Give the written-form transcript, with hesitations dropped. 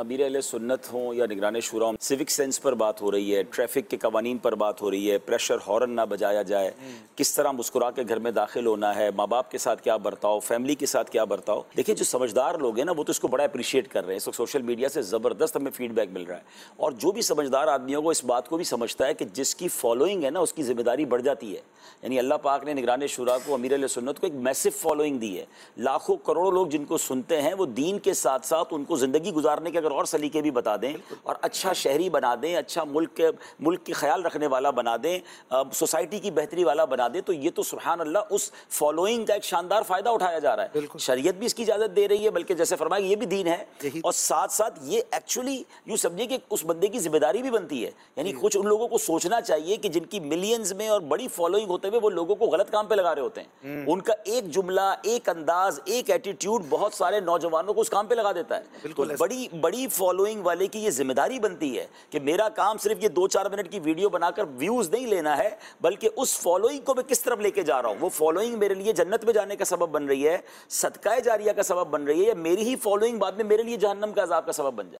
امیر اہل سنت ہوں یا نگران شورا ہوں، سیوک سینس پر بات ہو رہی ہے، ٹریفک کے قوانین پر بات ہو رہی ہے، پریشر ہارن نہ بجایا جائے، کس طرح مسکرا کے گھر میں داخل ہونا ہے، ماں باپ کے ساتھ کیا برتاؤ، فیملی کے ساتھ کیا برتاؤ. دیکھیں جو سمجھدار لوگ ہیں نا وہ تو اس کو بڑا اپریشیٹ کر رہے ہیں. اس وقت سوشل میڈیا سے زبردست ہمیں فیڈ بیک مل رہا ہے، اور جو بھی سمجھدار آدمیوں کو اس بات کو بھی سمجھتا ہے کہ جس کی فالوئنگ ہے نا اس کی ذمہ داری بڑھ جاتی ہے. یعنی اللہ پاک نے نگران شورا کو، امیر اہل سنت کو ایک میسو فالوئنگ دی ہے. لاکھوں کروڑوں لوگ جن کو سنتے ہیں وہ دین کے ساتھ ساتھ ان کو زندگی گزارنے کے اگر اور سلیقے بھی بتا دیں اور اچھا شہری بنا دیں، اچھا ملک کی خیال رکھنے والا بنا دیں، سوسائٹی کی بہتری والا بنا دیں، تو یہ تو سبحان اللہ اس فالوئنگ کا ایک شاندار فائدہ اٹھایا جا رہا ہے. شریعت بھی اس کی اجازت دے رہی ہے، بلکہ جیسے فرمایا یہ بھی دین ہے، اور ساتھ ساتھ یہ ایکچولی یوں سمجھے کہ اس بندے کی ذمہ داری بھی بنتی ہے. یعنی کچھ ان لوگوں کو سوچنا چاہیے کہ جن کی ملینز میں اور بڑی فالوئنگ ہوتے ہوئے وہ لوگوں کو غلط کام پہ لگا رہے ہوتے ہیں، ان کا ایک جملہ، ایک انداز، ایک ایٹیٹیوڈ بہت سارے نوجوانوں کو اس کام پہ لگا دیتا ہے. تو بڑی فالوئنگ والے کی یہ ذمہ داری بنتی ہے کہ میرا کام صرف یہ 2-4 منٹ کی ویڈیو بنا کر ویوز نہیں لینا ہے، بلکہ اس فالوئنگ کو میں کس طرف لے کے جا رہا ہوں. وہ فالوئنگ میرے لیے جنت میں جانے کا سبب بن رہی ہے، صدقہ جاریہ کا سبب بن رہی ہے، یا میری ہی فالوئنگ بعد میں میرے لیے جہنم کا عذاب کا سبب بن جائے.